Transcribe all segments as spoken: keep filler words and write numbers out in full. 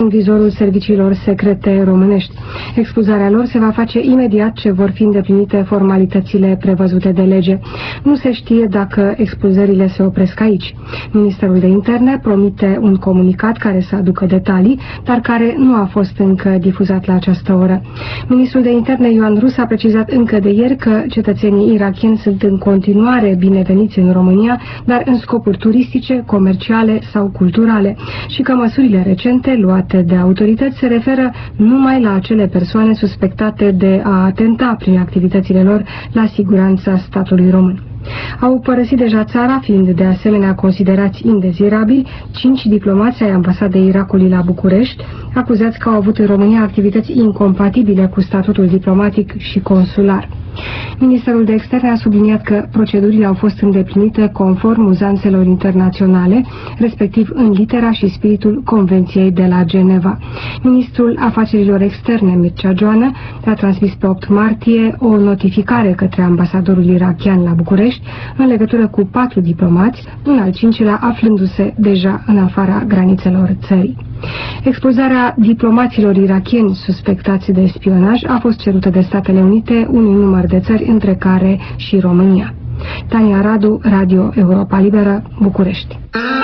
în vizorul serviciilor secrete românești. Expulzarea lor se va face imediat ce vor fi îndeplinite formalitățile prevăzute de lege. Nu se știe dacă expulzările se opresc aici. Ministerul de Interne promite un comunicat care să aducă detalii, dar care nu a fost încă difuzat la această oră. Ministrul de Interne Ioan Rus a precizat încă de ieri că cetățenii irakieni sunt în continuare bineveniți în România, dar în scopuri turistice, comerciale sau culturale, și că măsurile recente luate de autorități se referă numai la acele persoane suspectate de a atenta prin activitățile lor la siguranța statului român. Au părăsit deja țara, fiind de asemenea considerați indezirabili, cinci diplomați ai ambasadei Irakului la București, acuzați că au avut în România activități incompatibile cu statutul diplomatic și consular. Ministerul de Externe a subliniat că procedurile au fost îndeplinite conform uzanțelor internaționale, respectiv în litera și spiritul Convenției de la Geneva. Ministrul Afacerilor Externe, Mircea Joană, a transmis pe opt martie o notificare către ambasadorul irakian la București în legătură cu patru diplomați, un al cincilea aflându-se deja în afara granițelor țării. Expulzarea diplomaților irakieni suspectați de spionaj a fost cerută de Statele Unite unui număr de țări, între care și România. Tania Radu, Radio Europa Liberă, București.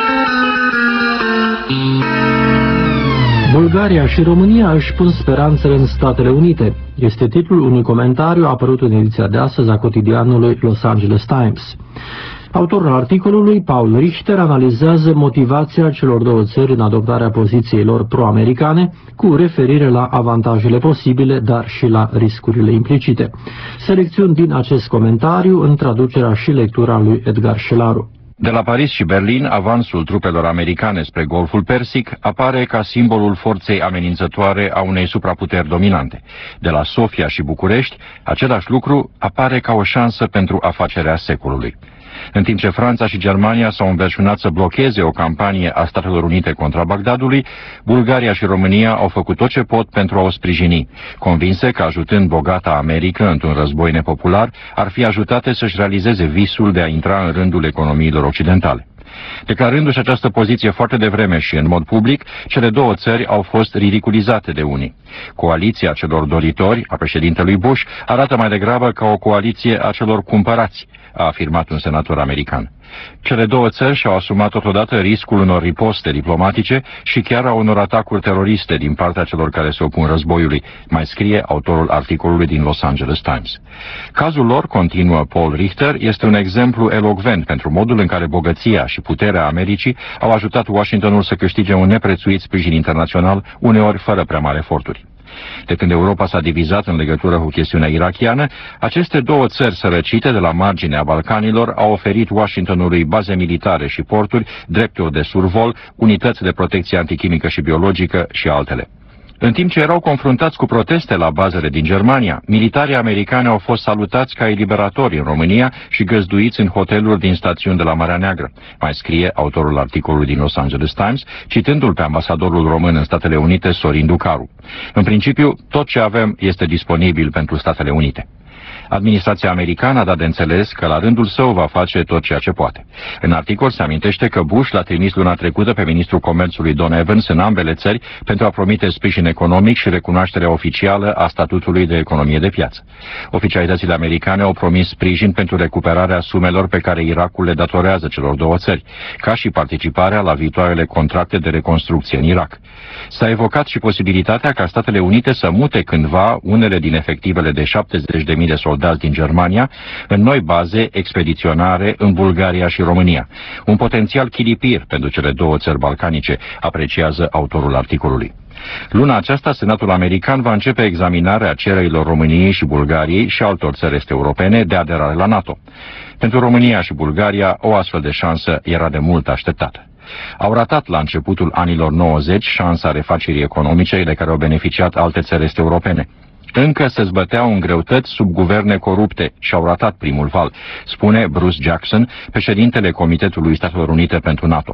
Bulgaria și România își pun speranțele în Statele Unite. Este titlul unui comentariu apărut în ediția de astăzi a cotidianului Los Angeles Times. Autorul articolului, Paul Richter, analizează motivația celor două țări în adoptarea poziției lor pro-americane, cu referire la avantajele posibile, dar și la riscurile implicite. Selecțiuni din acest comentariu în traducerea și lectura lui Edgar Șelaru. De la Paris și Berlin, avansul trupelor americane spre Golful Persic apare ca simbolul forței amenințătoare a unei supraputeri dominante. De la Sofia și București, același lucru apare ca o șansă pentru afacerea secolului. În timp ce Franța și Germania s-au înverșunat să blocheze o campanie a Statelor Unite contra Bagdadului, Bulgaria și România au făcut tot ce pot pentru a o sprijini, convinse că ajutând bogata America într-un război nepopular, ar fi ajutate să-și realizeze visul de a intra în rândul economiilor occidentale. Declarându-și această poziție foarte devreme și în mod public, cele două țări au fost ridiculizate de unii. Coaliția celor doritori a președintelui Bush arată mai degrabă ca o coaliție a celor cumpărați, a afirmat un senator american. Cele două țări și-au asumat totodată riscul unor riposte diplomatice și chiar a unor atacuri teroriste din partea celor care se opun războiului, mai scrie autorul articolului din Los Angeles Times. Cazul lor, continuă Paul Richter, este un exemplu elocvent pentru modul în care bogăția și puterea Americii au ajutat Washingtonul să câștige un neprețuit sprijin internațional, uneori fără prea mari eforturi. De când Europa s-a divizat în legătură cu chestiunea irakiană, aceste două țări sărăcite de la marginea Balcanilor au oferit Washingtonului baze militare și porturi, drepturi de survol, unități de protecție antichimică și biologică și altele. În timp ce erau confruntați cu proteste la bazele din Germania, militarii americani au fost salutați ca eliberatori în România și găzduiți în hoteluri din stațiuni de la Marea Neagră, mai scrie autorul articolului din Los Angeles Times, citându-l pe ambasadorul român în Statele Unite, Sorin Ducaru. În principiu, tot ce avem este disponibil pentru Statele Unite. Administrația americană a dat de înțeles că la rândul său va face tot ceea ce poate. În articol se amintește că Bush l-a trimis luna trecută pe ministrul comerțului Don Evans în ambele țări pentru a promite sprijin economic și recunoașterea oficială a statutului de economie de piață. Oficialitățile americane au promis sprijin pentru recuperarea sumelor pe care Irakul le datorează celor două țări, ca și participarea la viitoarele contracte de reconstrucție în Irak. S-a evocat și posibilitatea ca Statele Unite să mute cândva unele din efectivele de șaptezeci de mii de soldați din Germania în noi baze expediționare în Bulgaria și România. Un potențial chilipir pentru cele două țări balcanice, apreciază autorul articolului. Luna aceasta, Senatul American va începe examinarea cererilor României și Bulgariei și altor țări este europene de aderare la NATO. Pentru România și Bulgaria, o astfel de șansă era de mult așteptată. Au ratat la începutul anilor nouăzeci șansa refacerii economice de care au beneficiat alte țări este europene. Încă se zbăteau în greutăți sub guverne corupte și au ratat primul val, spune Bruce Jackson, președintele Comitetului Statelor Unite pentru NATO.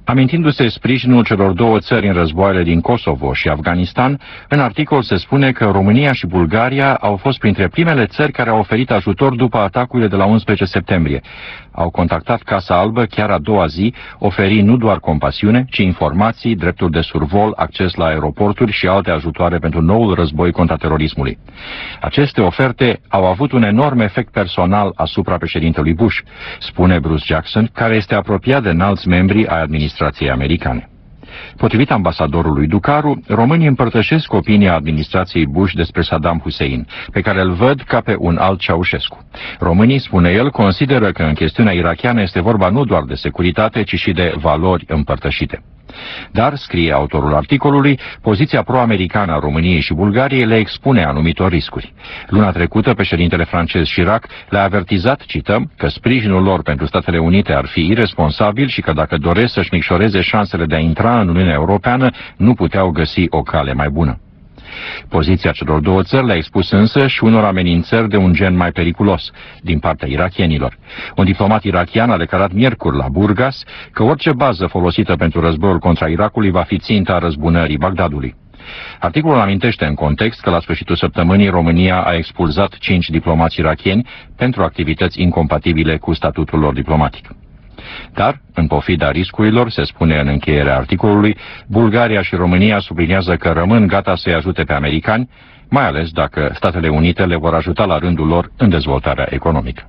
Amintindu-se sprijinul celor două țări în războaiele din Kosovo și Afganistan, în articol se spune că România și Bulgaria au fost printre primele țări care au oferit ajutor după atacurile de la unsprezece septembrie. Au contactat Casa Albă chiar a doua zi, oferi nu doar compasiune, ci informații, drepturi de survol, acces la aeroporturi și alte ajutoare pentru noul război contra terorismului. Aceste oferte au avut un enorm efect personal asupra președintelui Bush, spune Bruce Jackson, care este apropiat de înalți membri ai administrației americane. Potrivit ambasadorului Ducaru, românii împărtășesc opinia administrației Bush despre Saddam Hussein, pe care îl văd ca pe un alt Ceaușescu. Românii, spune el, consideră că în chestiunea irakiană este vorba nu doar de securitate, ci și de valori împărtășite. Dar, scrie autorul articolului, poziția pro-americană a României și Bulgariei le expune anumitor riscuri. Luna trecută, președintele francez Chirac le-a avertizat, cităm, că sprijinul lor pentru Statele Unite ar fi iresponsabil și că dacă doresc să-și micșoreze șansele de a intra în Uniunea Europeană, nu puteau găsi o cale mai bună. Poziția celor două țări le-a expus însă și unor amenințări de un gen mai periculos, din partea irakienilor. Un diplomat irakian a declarat miercuri la Burgas că orice bază folosită pentru războiul contra Irakului va fi ținta răzbunării Bagdadului. Articolul amintește în context că la sfârșitul săptămânii România a expulzat cinci diplomați irakieni pentru activități incompatibile cu statutul lor diplomatic. Dar, în pofida riscurilor, se spune în încheierea articolului, Bulgaria și România subliniază că rămân gata să-i ajute pe americani, mai ales dacă Statele Unite le vor ajuta la rândul lor în dezvoltarea economică.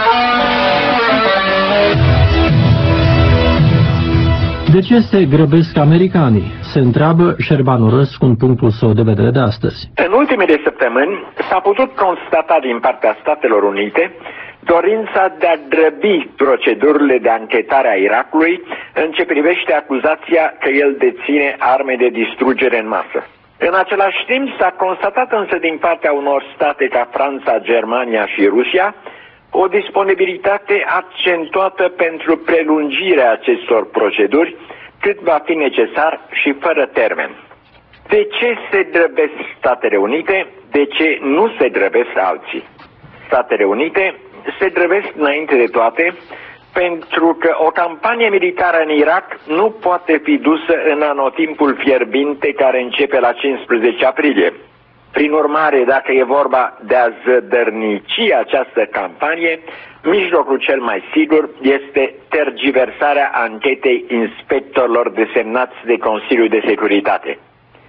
De ce se grăbesc americanii? Se întreabă Șerbanu Răscu în punctul său de vedere de astăzi. În ultimele săptămâni s-a putut constata din partea Statelor Unite dorința de a grăbi procedurile de anchetare a Irakului în ce privește acuzația că el deține arme de distrugere în masă. În același timp s-a constatat însă din partea unor state ca Franța, Germania și Rusia o disponibilitate accentuată pentru prelungirea acestor proceduri cât va fi necesar și fără termen. De ce se grăbesc Statele Unite? De ce nu se grăbesc alții? Statele Unite se grăbesc înainte de toate pentru că o campanie militară în Irak nu poate fi dusă în anotimpul fierbinte care începe la cincisprezece aprilie. Prin urmare, dacă e vorba de a zădărnici această campanie, mijlocul cel mai sigur este tergiversarea anchetei inspectorilor desemnați de Consiliul de Securitate.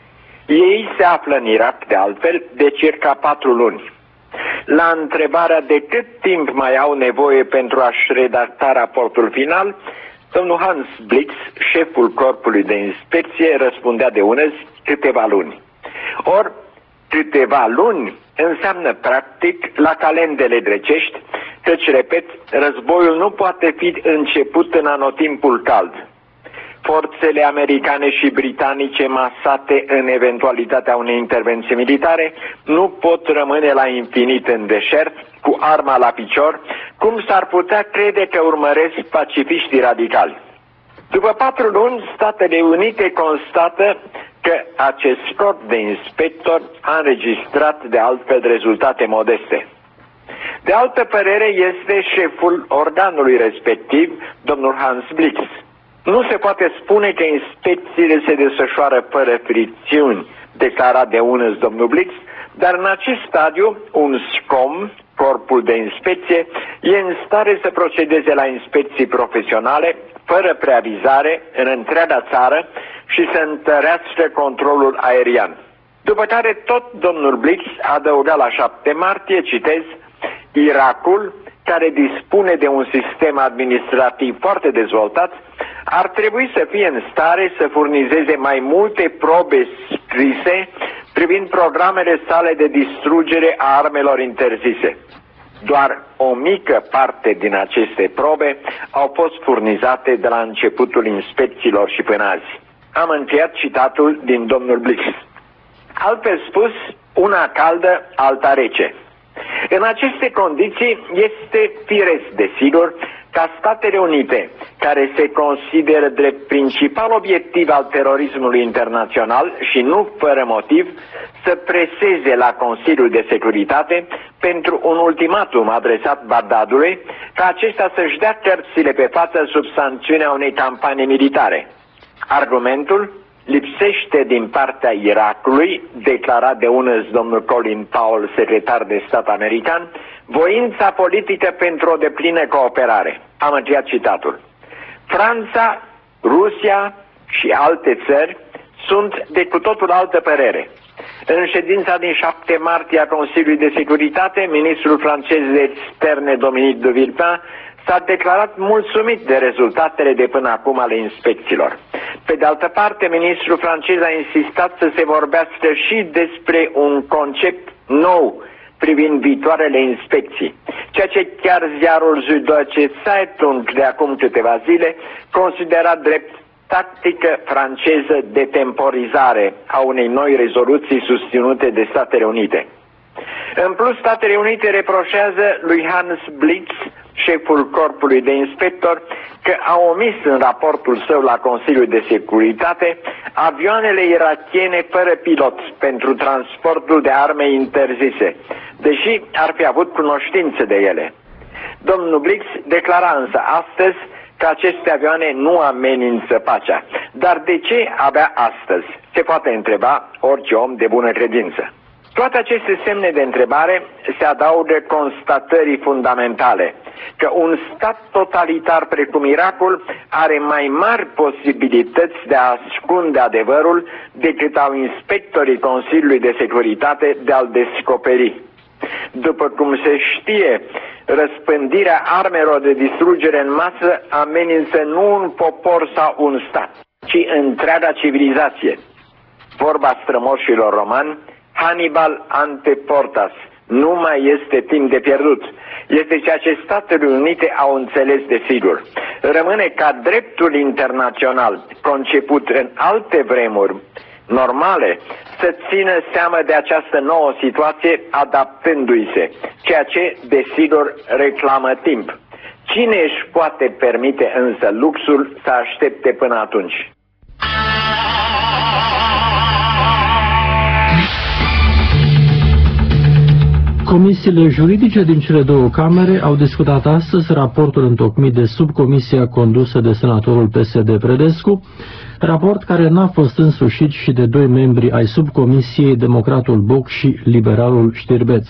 Ei se află în Irak, de altfel, de circa patru luni. La întrebarea de cât timp mai au nevoie pentru a-și redacta raportul final, domnul Hans Blix, șeful corpului de inspecție, răspundea de unezi câteva luni. Ori, câteva luni înseamnă practic la calendele grecești, căci, repet, războiul nu poate fi început în anotimpul cald. Forțele americane și britanice masate în eventualitatea unei intervenții militare nu pot rămâne la infinit în deșert, cu arma la picior, cum s-ar putea crede că urmăresc pacifiștii radicali. După patru luni, Statele Unite constată că acest corp de inspector a înregistrat de altfel rezultate modeste. De altă părere este șeful organului respectiv, domnul Hans Blix. Nu se poate spune că inspecțiile se desfășoară fără fricțiuni, declara de unăs domnul Blix, dar în acest stadiu un SCOM, corpul de inspecție, e în stare să procedeze la inspecții profesionale, fără preavizare, în întreaga țară și să întărească controlul aerian. După care tot domnul Blix adăuga la șapte martie, citez, Irakul, care dispune de un sistem administrativ foarte dezvoltat, ar trebui să fie în stare să furnizeze mai multe probe scrise privind programele sale de distrugere a armelor interzise. Doar o mică parte din aceste probe au fost furnizate de la începutul inspecțiilor și până azi. Am încheiat citatul din domnul Blix. Altfel spus, una caldă, alta rece. În aceste condiții este firesc, desigur, ca Statele Unite, care se consideră drept principal obiectiv al terorismului internațional și nu fără motiv, să preseze la Consiliul de Securitate pentru un ultimatum adresat Bagdadului ca acesta să-și dea cărțile pe față sub sancțiunea unei campanii militare. Argumentul: lipsește din partea Irakului, declarat de unăzi domnul Colin Powell, secretar de stat american, voința politică pentru o deplină cooperare. Am încheiat citatul. Franța, Rusia și alte țări sunt de cu totul altă părere. În ședința din șapte martie a Consiliului de Securitate, ministrul francez de externe Dominique de Villepin s-a declarat mulțumit de rezultatele de până acum ale inspecțiilor. Pe de altă parte, ministrul francez a insistat să se vorbească și despre un concept nou privind viitoarele inspecții, ceea ce chiar ziarul Süddeutsche Zeitung de acum câteva zile considera drept tactică franceză de temporizare a unei noi rezoluții susținute de Statele Unite. În plus, Statele Unite reproșează lui Hans Blix, șeful corpului de inspector, că a omis în raportul său la Consiliul de Securitate avioanele irakiene fără pilot pentru transportul de arme interzise, deși ar fi avut cunoștință de ele. Domnul Blix declara însă astăzi că aceste avioane nu amenință pacea. Dar de ce abia astăzi? Se poate întreba orice om de bună credință. Toate aceste semne de întrebare se adaugă constatării fundamentale că un stat totalitar precum Irakul are mai mari posibilități de a ascunde adevărul decât au inspectorii Consiliului de Securitate de a-l descoperi. După cum se știe, răspândirea armelor de distrugere în masă amenință nu un popor sau un stat, ci întreaga civilizație. Vorba strămoșilor romani: Hannibal ante portas. Nu mai este timp de pierdut. Este ceea ce Statele Unite au înțeles de sigur. Rămâne ca dreptul internațional, conceput în alte vremuri normale, să țină seama de această nouă situație, adaptându-i se, ceea ce, desigur, reclamă timp. Cine își poate permite însă luxul să aștepte până atunci? Comisiile juridice din cele două camere au discutat astăzi raportul întocmit de subcomisia condusă de senatorul P S D Predescu, raport care n-a fost însușit și de doi membri ai subcomisiei, democratul Boc și liberalul Știrbeț.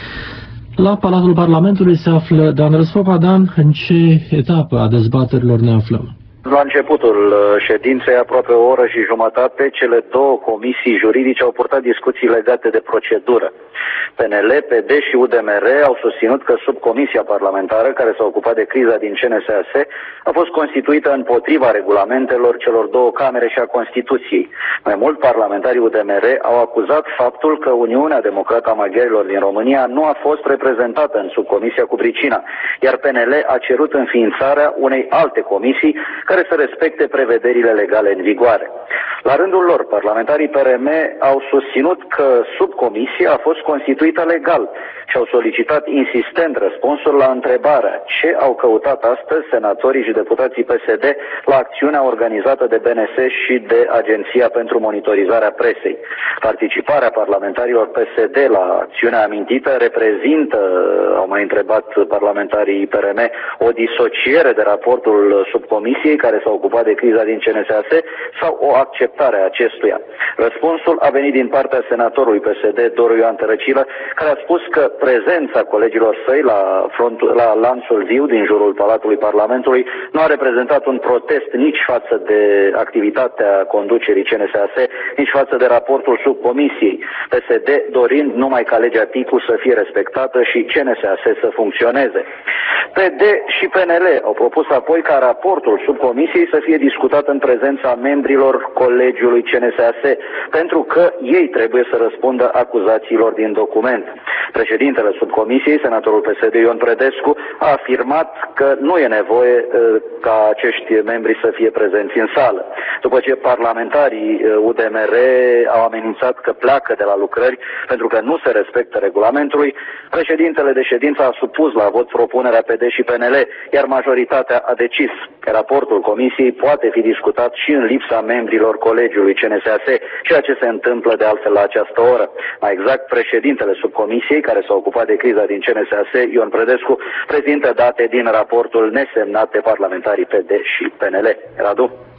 La Palatul Parlamentului se află Dan Răsfopa. Dan, în ce etapă a dezbaterilor ne aflăm? La începutul ședinței, aproape o oră și jumătate, cele două comisii juridice au purtat discuții legate de procedură. P N L, P D și U D M R au susținut că subcomisia parlamentară care s-a ocupat de criza din C N S A S a fost constituită împotriva regulamentelor celor două camere și a Constituției. Mai mult, parlamentarii U D M R au acuzat faptul că Uniunea Democrată a Maghiarilor din România nu a fost reprezentată în subcomisia cu pricina, iar P N L a cerut înființarea unei alte comisii care să respecte prevederile legale în vigoare. La rândul lor, parlamentarii P R M au susținut că subcomisia a fost constituită legal și au solicitat insistent răspunsul la întrebarea ce au căutat astăzi senatorii și deputații P S D la acțiunea organizată de B N S și de Agenția pentru Monitorizarea Presei. Participarea parlamentarilor P S D la acțiunea amintită reprezintă, au mai întrebat parlamentarii P R M, o disociere de raportul subcomisiei care s-a ocupat de criza din C N S A S sau o acceptare a acestuia. Răspunsul a venit din partea senatorului P S D, Doru Ioan Tărăcilă, care a spus că prezența colegilor săi la, frontul, la lanțul viu din jurul Palatului Parlamentului nu a reprezentat un protest nici față de activitatea conducerii C N S A S, nici față de raportul subcomisiei, P S D dorind numai ca legea Ticu să fie respectată și C N S A S să funcționeze. P D și P N L au propus apoi ca raportul subcomisiei să fie discutat în prezența membrilor colegiului C N S A S, pentru că ei trebuie să răspundă acuzațiilor din document. Președintele subcomisiei, senatorul P S D Ion Predescu, a afirmat că nu e nevoie uh, ca acești membri să fie prezenți în sală. După ce parlamentarii uh, U D M R au amenințat că pleacă de la lucrări pentru că nu se respectă regulamentului, președintele de ședință a supus la vot propunerea P D și P N L, iar majoritatea a decis că raportul comisiei poate fi discutat și în lipsa membrilor colegiului C N S A S, ceea ce se întâmplă de altfel la această oră. Mai exact, președintele subcomisiei care s-a ocupat de criza din C N S A S, Ion Predescu, prezintă date din raportul nesemnat de parlamentarii P D și P N L. Radu?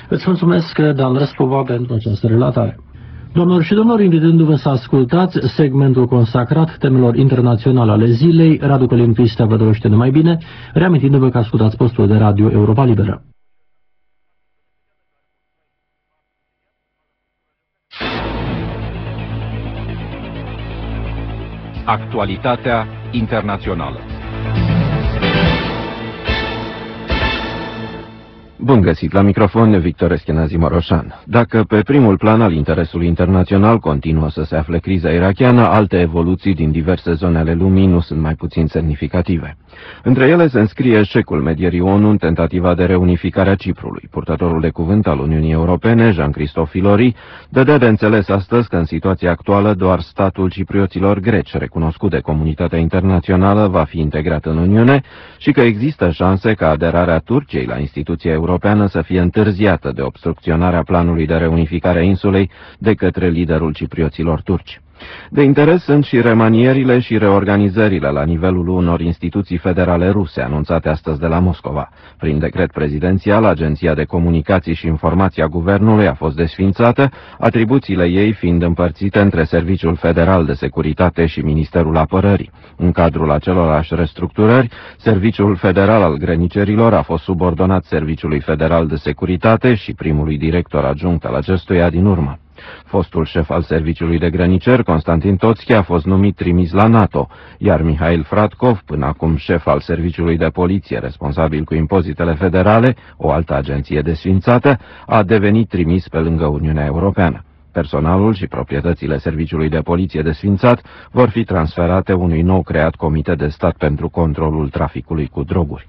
Îți mulțumesc, Dan Răspova, pentru această relatare. Domnilor și domnilor, invitându-vă să ascultați segmentul consacrat temelor internaționale ale zilei, Radu Călin Cristea vă dorește numai bine, reamintindu-vă că ascultați postul de radio Europa Liberă. Actualitatea internațională. Bun găsit la microfon, Victor Eschenazi Moroșan. Dacă pe primul plan al interesului internațional continuă să se afle criza irakiană, alte evoluții din diverse zone ale lumii nu sunt mai puțin semnificative. Între ele se înscrie eșecul medierii ONU în tentativa de reunificare a Ciprului. Purtătorul de cuvânt al Uniunii Europene, Jean-Christophe Filori, dădea de înțeles astăzi că în situația actuală doar statul ciprioților greci, recunoscut de comunitatea internațională, va fi integrat în Uniune și că există șanse ca aderarea Turciei la instituția europeană să fie întârziată de obstrucționarea planului de reunificare a insulei de către liderul ciprioților turci. De interes sunt și remanierile și reorganizările la nivelul unor instituții federale ruse anunțate astăzi de la Moscova. Prin decret prezidențial, Agenția de Comunicații și Informații a Guvernului a fost desființată, atribuțiile ei fiind împărțite între Serviciul Federal de Securitate și Ministerul Apărării. În cadrul acelorași restructurări, Serviciul Federal al Grănicerilor a fost subordonat Serviciului Federal de Securitate și primului director adjunct al acestuia din urmă. Fostul șef al Serviciului de Grăniceri, Constantin Toțchi, a fost numit trimis la NATO, iar Mihail Fratkov, până acum șef al Serviciului de Poliție responsabil cu impozitele federale, o altă agenție desființată, a devenit trimis pe lângă Uniunea Europeană. Personalul și proprietățile Serviciului de Poliție desființat vor fi transferate unui nou creat Comitet de Stat pentru controlul traficului cu droguri.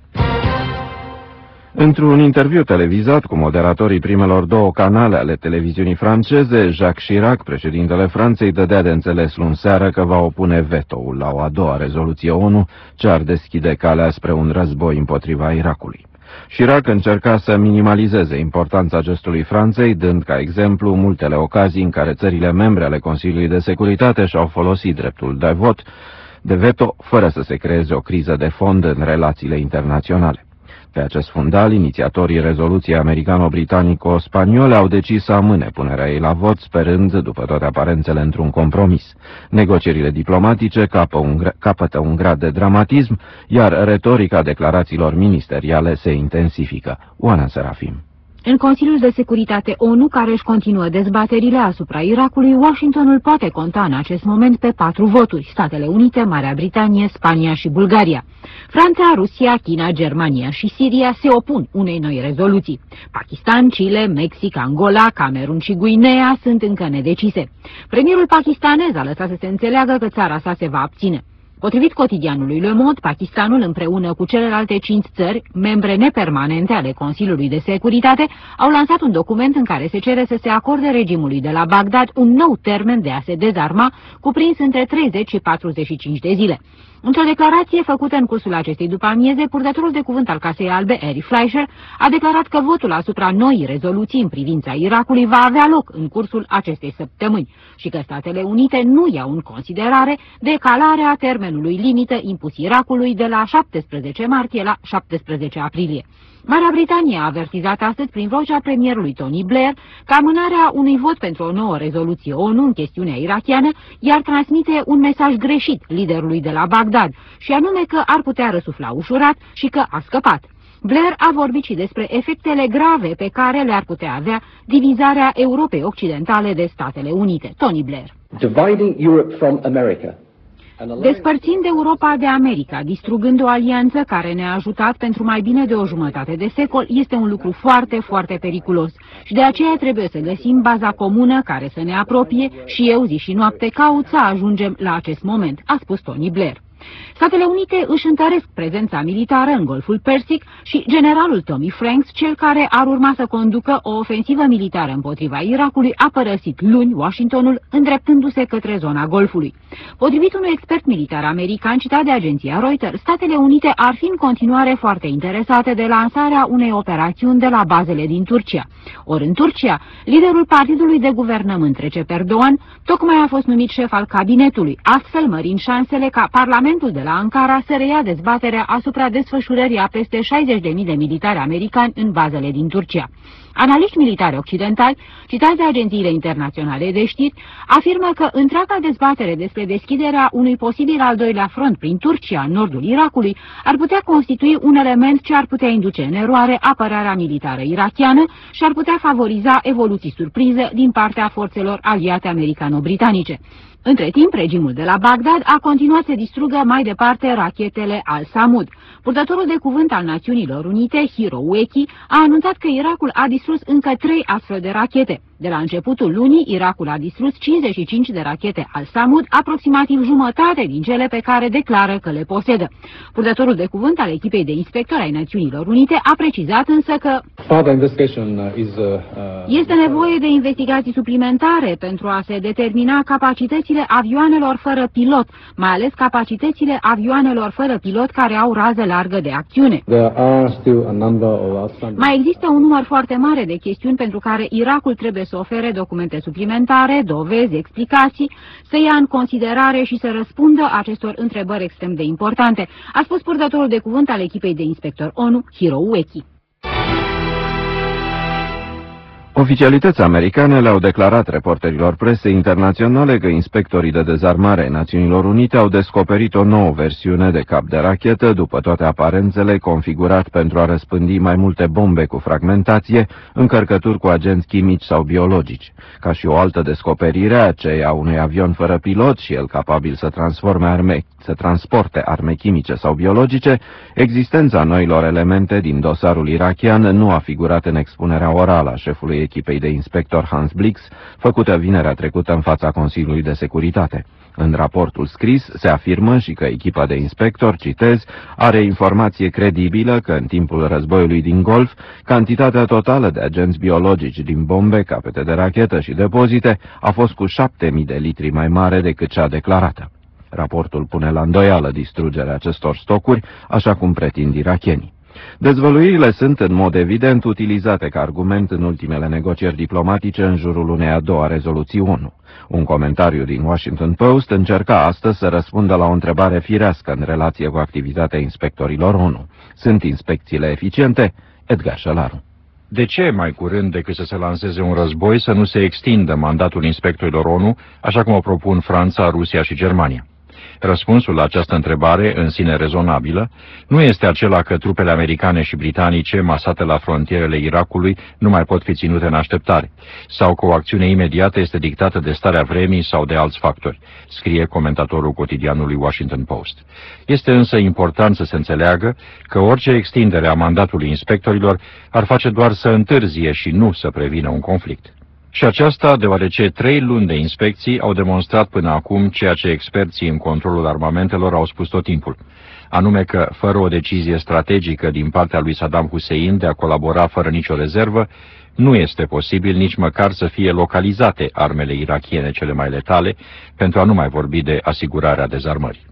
Într-un interviu televizat cu moderatorii primelor două canale ale televiziunii franceze, Jacques Chirac, președintele Franței, dădea de înțeles luni seară că va opune vetoul la o a doua rezoluție ONU ce ar deschide calea spre un război împotriva Irakului. Chirac încerca să minimalizeze importanța gestului Franței, dând ca exemplu multele ocazii în care țările membre ale Consiliului de Securitate și-au folosit dreptul de vot, de veto, fără să se creeze o criză de fond în relațiile internaționale. Pe acest fundal, inițiatorii rezoluției americano-britanico-spaniole au decis să amâne punerea ei la vot, sperând, după toate aparențele, într-un compromis. Negocierile diplomatice capă un, capătă un grad de dramatism, iar retorica declarațiilor ministeriale se intensifică. Oana Serafim. În Consiliul de Securitate ONU, care își continuă dezbaterile asupra Irakului, Washingtonul poate conta în acest moment pe patru voturi: Statele Unite, Marea Britanie, Spania și Bulgaria. Franța, Rusia, China, Germania și Siria se opun unei noi rezoluții. Pakistan, Chile, Mexic, Angola, Camerun și Guinea sunt încă nedecise. Premierul pakistanez a lăsat să se înțeleagă că țara sa se va abține. Potrivit cotidianului Le Monde, Pakistanul, împreună cu celelalte cinci țări, membre nepermanente ale Consiliului de Securitate, au lansat un document în care se cere să se acorde regimului de la Bagdad un nou termen de a se dezarma, cuprins între treizeci și patruzeci și cinci de zile. Într-o declarație făcută în cursul acestei după-amieze, purtătorul de cuvânt al Casei Albe, Eric Fleischer, a declarat că votul asupra noii rezoluții în privința Irakului va avea loc în cursul acestei săptămâni și că Statele Unite nu iau în considerare decalarea termenului limită impus Irakului de la șaptesprezece martie la șaptesprezece aprilie. Marea Britanie a avertizat astăzi prin vocea premierului Tony Blair că amânarea unui vot pentru o nouă rezoluție ONU în chestiunea irakiană i-ar transmite un mesaj greșit liderului de la Bagdad, și anume că ar putea răsufla ușurat și că a scăpat. Blair a vorbit și despre efectele grave pe care le-ar putea avea divizarea Europei Occidentale de Statele Unite. Tony Blair. Dividing Europe from America. Despărțind Europa de America, distrugând o alianță care ne-a ajutat pentru mai bine de o jumătate de secol, este un lucru foarte, foarte periculos. Și de aceea trebuie să găsim baza comună care să ne apropie și eu zi și noapte caut să ajungem la acest moment, a spus Tony Blair. Statele Unite își întăresc prezența militară în Golful Persic și generalul Tommy Franks, cel care ar urma să conducă o ofensivă militară împotriva Irakului, a părăsit luni Washingtonul, îndreptându-se către zona Golfului. Potrivit unui expert militar american citat de agenția Reuters, Statele Unite ar fi în continuare foarte interesate de lansarea unei operațiuni de la bazele din Turcia. Ori în Turcia, liderul partidului de guvernământ Recep Erdogan tocmai a fost numit șef al cabinetului, astfel mărind șansele ca Parlamentul de la Ankara să reia dezbaterea asupra desfășurării a peste șaizeci de mii de militari americani în bazele din Turcia. Analiști militari occidentali, citați de agențiile internaționale de știri, afirmă că întreaga dezbatere despre deschiderea unui posibil al doilea front prin Turcia în nordul Irakului ar putea constitui un element ce ar putea induce în eroare apărarea militară irakiană și ar putea favoriza evoluții surpriză din partea forțelor aliate americano-britanice. Între timp, regimul de la Bagdad a continuat să distrugă mai departe rachetele Al-Samud. Purtătorul de cuvânt al Națiunilor Unite, Hiro Ueki, a anunțat că Irakul a distrus încă trei astfel de rachete. De la începutul lunii, Irakul a distrus cincizeci și cinci de rachete Al-Samud, aproximativ jumătate din cele pe care declară că le posedă. Purtătorul de cuvânt al echipei de inspectori ai Națiunilor Unite a precizat însă că este nevoie de investigații suplimentare pentru a se determina capacitățile avioanelor fără pilot, mai ales capacitățile avioanelor fără pilot care au rază largă de acțiune. Mai există un număr foarte mare de chestiuni pentru care Irakul trebuie să ofere documente suplimentare, dovezi, explicații, să ia în considerare și să răspundă acestor întrebări extrem de importante, a spus purtătorul de cuvânt al echipei de inspectori ONU, Hiro Ueki. Oficialități americane le-au declarat reporterilor presei internaționale că inspectorii de dezarmare ai Națiunilor Unite au descoperit o nouă versiune de cap de rachetă, după toate aparențele, configurat pentru a răspândi mai multe bombe cu fragmentație, încărcături cu agenți chimici sau biologici. Ca și o altă descoperire, aceea unui avion fără pilot și el capabil să transforme arme, să transporte arme chimice sau biologice, existența noilor elemente din dosarul irakian nu a figurat în expunerea orală a șefului echipei de inspector Hans Blix, făcută vinerea trecută în fața Consiliului de Securitate. În raportul scris se afirmă și că echipa de inspector, citez, are informație credibilă că în timpul războiului din Golf, cantitatea totală de agenți biologici din bombe, capete de rachetă și depozite a fost cu șapte mii de litri mai mare decât cea declarată. Raportul pune la îndoială distrugerea acestor stocuri, așa cum pretind irakienii. Dezvăluirile sunt în mod evident utilizate ca argument în ultimele negocieri diplomatice în jurul unei a doua rezoluții ONU. Un comentariu din Washington Post încerca astăzi să răspundă la o întrebare firească în relație cu activitatea inspectorilor ONU. Sunt inspecțiile eficiente? Edgar Șalaru. De ce mai curând decât să se lanseze un război să nu se extindă mandatul inspectorilor ONU, așa cum o propun Franța, Rusia și Germania? Răspunsul la această întrebare, în sine rezonabilă, nu este acela că trupele americane și britanice masate la frontierele Irakului nu mai pot fi ținute în așteptare, sau că o acțiune imediată este dictată de starea vremii sau de alți factori, scrie comentatorul cotidianului Washington Post. Este însă important să se înțeleagă că orice extindere a mandatului inspectorilor ar face doar să întârzie și nu să prevină un conflict. Și aceasta deoarece trei luni de inspecții au demonstrat până acum ceea ce experții în controlul armamentelor au spus tot timpul, anume că, fără o decizie strategică din partea lui Saddam Hussein de a colabora fără nicio rezervă, nu este posibil nici măcar să fie localizate armele irakiene cele mai letale, pentru a nu mai vorbi de asigurarea dezarmării.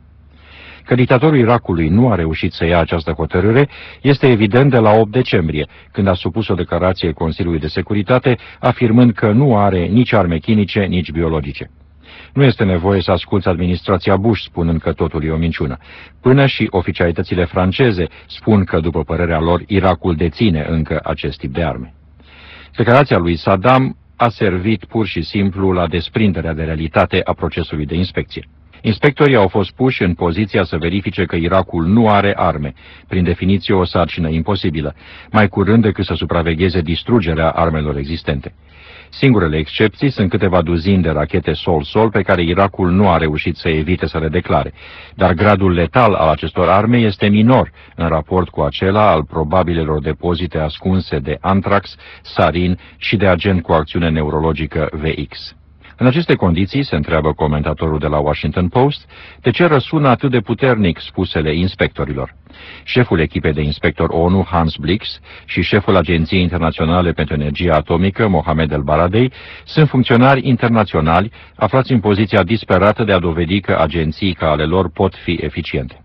Că dictatorul Irakului nu a reușit să ia această hotărâre este evident de la opt decembrie, când a supus o declarație Consiliului de Securitate, afirmând că nu are nici arme chimice, nici biologice. Nu este nevoie să asculți administrația Bush spunând că totul e o minciună. Până și oficialitățile franceze spun că, după părerea lor, Irakul deține încă acest tip de arme. Declarația lui Saddam a servit pur și simplu la desprinderea de realitate a procesului de inspecție. Inspectorii au fost puși în poziția să verifice că Irakul nu are arme, prin definiție o sarcină imposibilă, mai curând decât să supravegheze distrugerea armelor existente. Singurele excepții sunt câteva duzini de rachete sol-sol pe care Irakul nu a reușit să evite să le declare, dar gradul letal al acestor arme este minor în raport cu acela al probabilelor depozite ascunse de antrax, sarin și de agent cu acțiune neurologică V X. În aceste condiții, se întreabă comentatorul de la Washington Post, de ce răsună atât de puternic spusele inspectorilor. Șeful echipei de inspector ONU, Hans Blix, și șeful Agenției Internaționale pentru Energie Atomică, Mohamed El Baradei, sunt funcționari internaționali aflați în poziția disperată de a dovedi că agenții ca ale lor pot fi eficiente.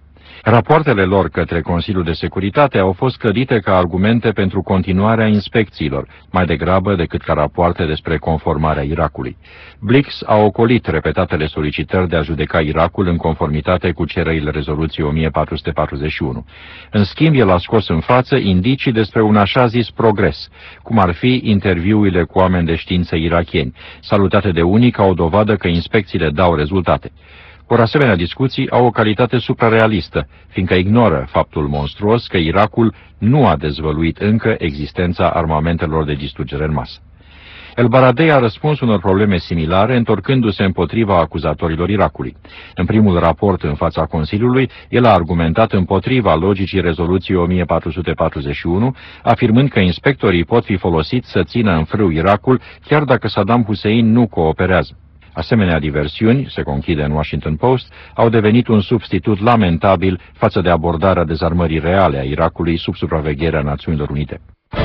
Rapoartele lor către Consiliul de Securitate au fost clădite ca argumente pentru continuarea inspecțiilor, mai degrabă decât ca rapoarte despre conformarea Irakului. Blix a ocolit repetatele solicitări de a judeca Irakul în conformitate cu cererile rezoluției o mie patru sute patruzeci și unu. În schimb, el a scos în față indicii despre un așa zis progres, cum ar fi interviurile cu oameni de știință irakieni, salutate de unii ca o dovadă că inspecțiile dau rezultate. Ori asemenea discuții au o calitate suprarealistă, fiindcă ignoră faptul monstruos că Irakul nu a dezvăluit încă existența armamentelor de distrugere în masă. El Baradei a răspuns unor probleme similare, întorcându-se împotriva acuzatorilor Irakului. În primul raport în fața Consiliului, el a argumentat împotriva logicii rezoluției o mie patru sute patruzeci și unu, afirmând că inspectorii pot fi folosiți să țină în frâu Irakul, chiar dacă Saddam Hussein nu cooperează. Asemenea diversiuni, se conchide în Washington Post, au devenit un substitut lamentabil față de abordarea dezarmării reale a Irakului sub supravegherea Națiunilor Unite.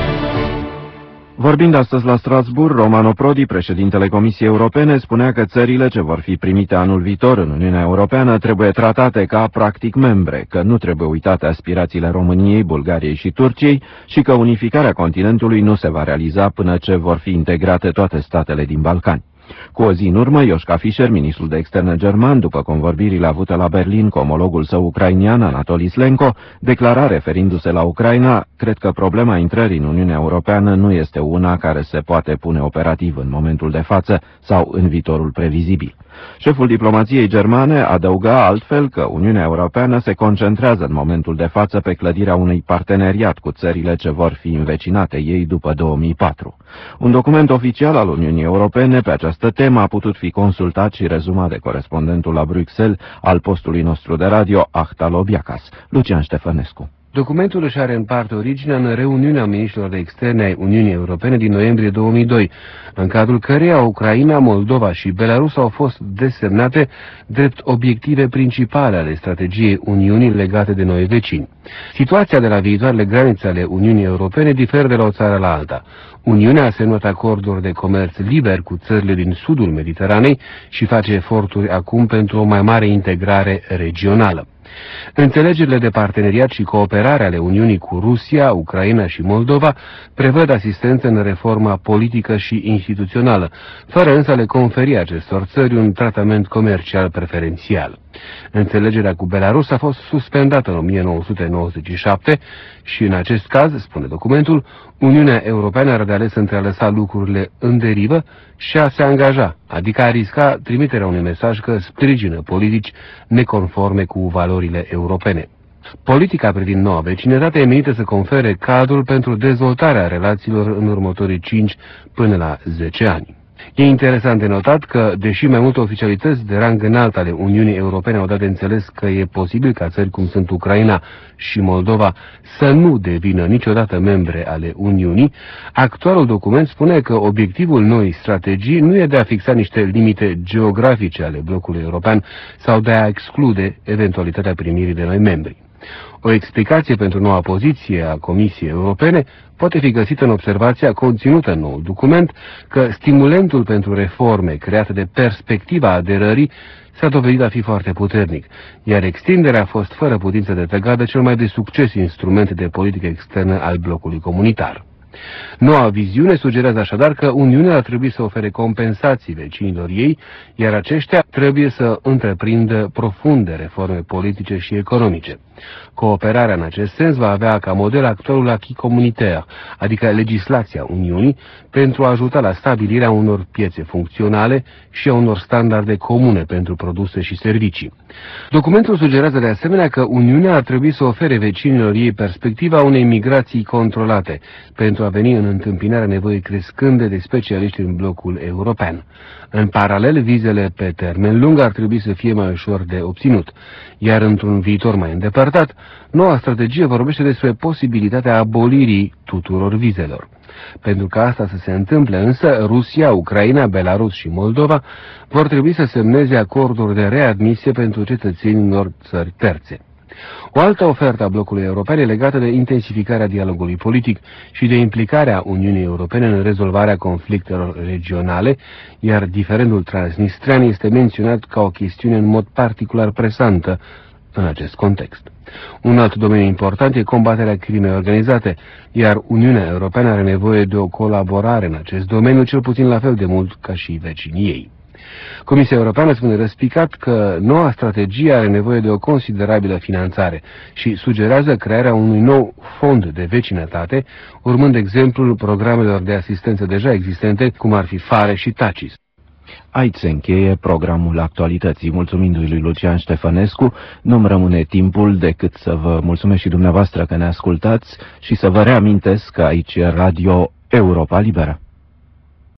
Vorbind astăzi la Strasbourg, Romano Prodi, președintele Comisiei Europene, spunea că țările ce vor fi primite anul viitor în Uniunea Europeană trebuie tratate ca practic membre, că nu trebuie uitate aspirațiile României, Bulgariei și Turciei și că unificarea continentului nu se va realiza până ce vor fi integrate toate statele din Balcani. Cu o zi în urmă, Joschka Fischer, ministrul de externe german, după convorbirile avute la Berlin cu omologul său ucrainian, Anatoli Slenko, declara, referindu-se la Ucraina, cred că problema intrării în Uniunea Europeană nu este una care se poate pune operativ în momentul de față sau în viitorul previzibil. Șeful diplomației germane adăuga altfel că Uniunea Europeană se concentrează în momentul de față pe clădirea unui parteneriat cu țările ce vor fi învecinate ei după două mii patru. Un document oficial al Uniunii Europene pe această temă a putut fi consultat și rezumat de corespondentul la Bruxelles al postului nostru de radio Ahta Lobiacas, Lucian Ștefănescu. Documentul își are în parte originea în reuniunea ministrilor de externe ai Uniunii Europene din noiembrie două mii doi, în cadrul căreia Ucraina, Moldova și Belarus au fost desemnate drept obiective principale ale strategiei Uniunii legate de noi vecini. Situația de la viitoarele granițe ale Uniunii Europene diferă de la o țară la alta. Uniunea a semnat acorduri de comerț liber cu țările din sudul Mediteranei și face eforturi acum pentru o mai mare integrare regională. Înțelegerile de parteneriat și cooperare ale Uniunii cu Rusia, Ucraina și Moldova prevăd asistență în reforma politică și instituțională, fără însă a le conferi acestor țări un tratament comercial preferențial. Înțelegerea cu Belarus a fost suspendată în o mie nouă sute nouăzeci și șapte și în acest caz, spune documentul, Uniunea Europeană are de ales între a lăsa lucrurile în derivă și a se angaja, adică a risca trimiterea unui mesaj că sprijină politici neconforme cu valorile europene. Politica privind noua vecinătate e menită să confere cadrul pentru dezvoltarea relațiilor în următorii cinci până la zece ani. E interesant de notat că, deși mai multe oficialități de rang înalt ale Uniunii Europene au dat de înțeles că e posibil ca țări cum sunt Ucraina și Moldova să nu devină niciodată membre ale Uniunii, actualul document spune că obiectivul noii strategii nu e de a fixa niște limite geografice ale blocului european sau de a exclude eventualitatea primirii de noi membri. O explicație pentru noua poziție a Comisiei Europene poate fi găsită în observația conținută în noul document că stimulentul pentru reforme create de perspectiva aderării s-a dovedit a fi foarte puternic, iar extinderea a fost fără putință de tăgadă cel mai de succes instrument de politică externă al blocului comunitar. Noua viziune sugerează așadar că Uniunea ar trebui să ofere compensații vecinilor ei, iar aceștia trebuie să întreprindă profunde reforme politice și economice. Cooperarea în acest sens va avea ca model actualul acquis communautaire, adică legislația Uniunii, pentru a ajuta la stabilirea unor piețe funcționale și a unor standarde comune pentru produse și servicii. Documentul sugerează de asemenea că Uniunea ar trebui să ofere vecinilor ei perspectiva unei migrații controlate, pentru a veni în întâmpinarea nevoii crescânde de specialiști în blocul european. În paralel, vizele pe termen lung ar trebui să fie mai ușor de obținut, iar într-un viitor mai îndepărtat, noua strategie vorbește despre posibilitatea abolirii tuturor vizelor. Pentru ca asta să se întâmple însă, Rusia, Ucraina, Belarus și Moldova vor trebui să semneze acorduri de readmisie pentru cetățenii unor țări terțe. O altă ofertă a blocului european e legată de intensificarea dialogului politic și de implicarea Uniunii Europene în rezolvarea conflictelor regionale, iar diferendul transnistrean este menționat ca o chestiune în mod particular presantă în acest context. Un alt domeniu important e combaterea crimei organizate, iar Uniunea Europeană are nevoie de o colaborare în acest domeniu, cel puțin la fel de mult ca și vecinii ei. Comisia Europeană spune răspicat că noua strategie are nevoie de o considerabilă finanțare și sugerează crearea unui nou fond de vecinătate, urmând exemplul programelor de asistență deja existente, cum ar fi FARE și TACIS. Aici se încheie programul actualității. Mulțumindu-i lui Lucian Ștefănescu, nu-mi rămâne timpul decât să vă mulțumesc și dumneavoastră că ne ascultați și să vă reamintesc că aici e Radio Europa Liberă.